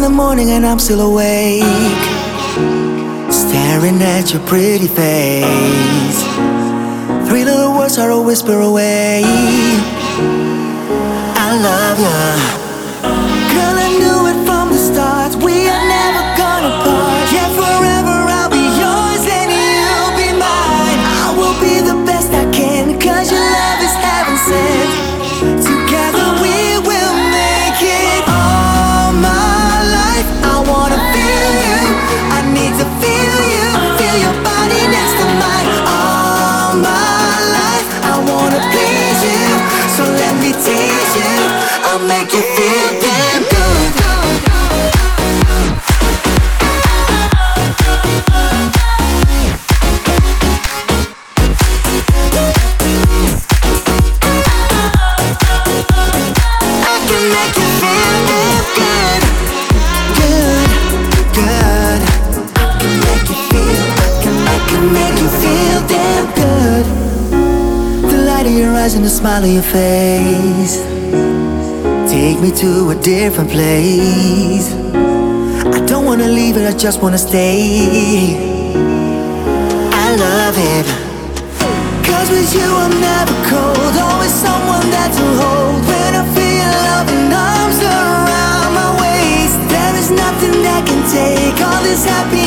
the morning and I'm still awake, staring at your pretty face. Three little words are a whisper away. I love ya. Girl, I knew it from the start. We are never gonna part. Yeah, forever I'll be yours and you'll be mine. I will be the best I can, 'cause your love is heaven sent. Together we will make it. All my life I wanna feel you. I need to feel you. Feel your body next to mine. All my life I wanna please you. So let me tease you. I'll make you feel damn good. I can make you feel damn good. Good, good. I can make you feel, I can make you feel damn good. The light of your eyes and the smile of your face take me to a different place. I don't wanna leave it, I just wanna stay. I love it, 'cause with you I'm never cold. Always someone that to hold. When I feel loving arms around my waist, there is nothing that can take all this happiness